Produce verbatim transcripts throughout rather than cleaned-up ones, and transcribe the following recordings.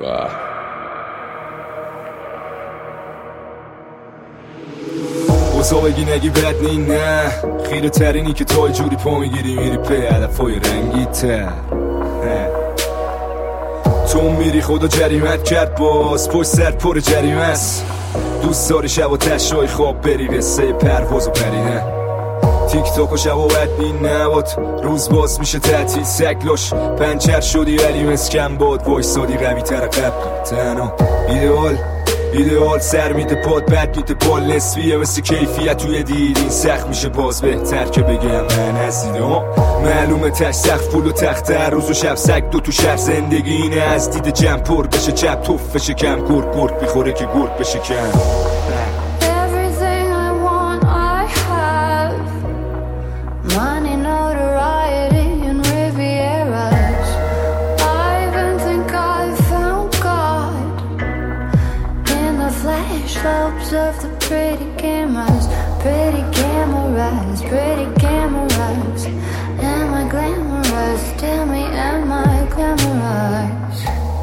اوزا بگی نگی بد نی نه خیره ترینی که تو جوری پا میگیری میری پی علفای رنگی تر تو میری خدا جریمت کرد باز پشت سر پر جریمه است دوست داری شب و تشای خواب بری قصه پرواز و پرینه تیک تاک و شب و بد بین نباد روز باز میشه تعطیل سگلاش پنچر شدی ولی مسکن باد وایسادی قوی تر قبل تنها ایدئال ایدئال سر میده پاد بد میده بال نصفیه مثل کیفیت توی دید این سخت میشه باز بهتر که بگم من از دیده ها معلومه تش سخت پول و تخت روز و شب سگ دو تو شهر زندگی اینه از دید جمع پر بشه چپ توف بشه کم گرگ گرگ بیخوره که گرگ بشه کم of the pretty cameras, pretty cameras, pretty cameras. Am I glamorous? Tell me, am I glamorous?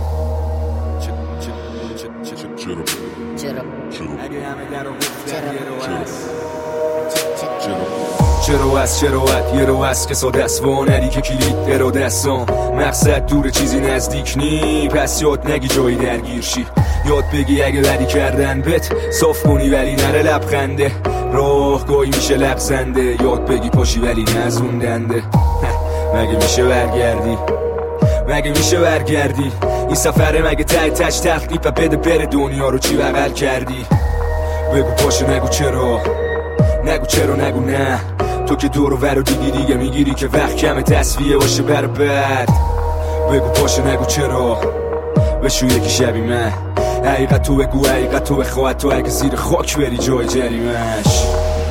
چرا از چرا ات یه رو از که ساده است وانری که کلید اراده استان مقصد دور چیزی نزدیک نی پس یاد نگی جایی درگیر شی یاد بگی اگه بدی کردن بت صاف کنی ولی نره لبخنده راه گاهی میشه لغزنده یاد بگی پاشی ولی نزوندنده مگه میشه برگردی مگه میشه برگردی این سفره مگه تای تش تخلیف و بده بره دنیا رو چی بغل کردی بگو پاشه نگو چرا نگو چرا نگو نه تو که دور و ور و دیگی دیگه میگیری که وقت کم تصفیه باشه بر بعد بگو پاشه نگو چرا بشو یکی شبی من حقیقت تو بگو حقیقت تو بخواهد تو اگه زیر خاک بری جای جریمش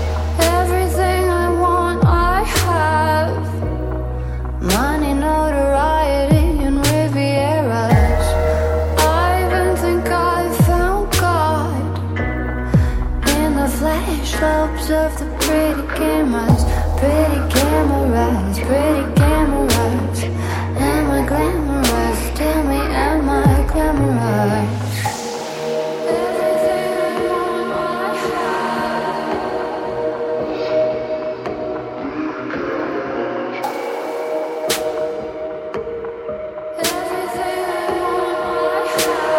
of the pretty cameras, pretty cameras, pretty cameras. Am I glamorous? Tell me, am I glamorous? Everything I want, I have. Everything I want,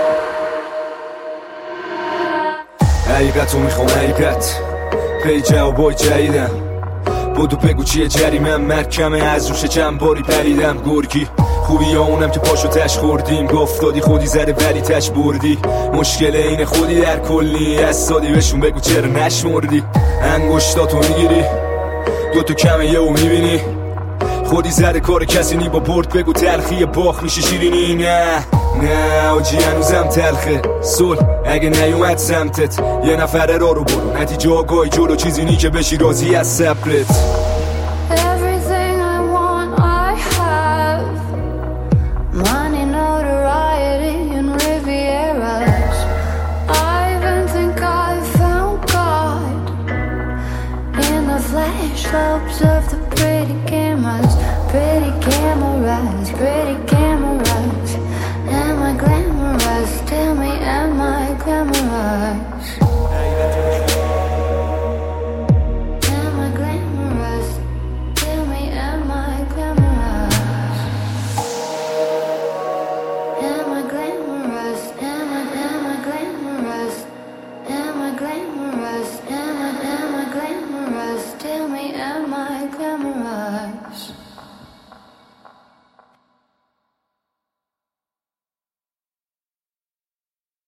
I have. حقیقت رو میخوام حقیقت پی جوابای جدیدم بودو بگو چیه جریمم مرکمه از روش چند باری پریدم گرگی خوبی یا اونم که پاشو تش خوردیم گفت دادی خودی زده ولی تش بردی مشکل اینه خودی در کلی از سادی بهشون بگو چرا نشمردی انگشتاتو میگیری دوتو کمه یه و میبینی خودی زده کار کسی نی با برد بگو تلخی باخ میشه شیرینی نه نه آجی هنوزم تلخه صلح اگه نیومد سمتت یه نفره را رو برو نتیجه آگاهی جلو چیزی نی که بشی راضی از صبرت Slopes of the pretty cameras, pretty cameras, pretty cameras. Am I glamorous? Tell me, am I glamorous?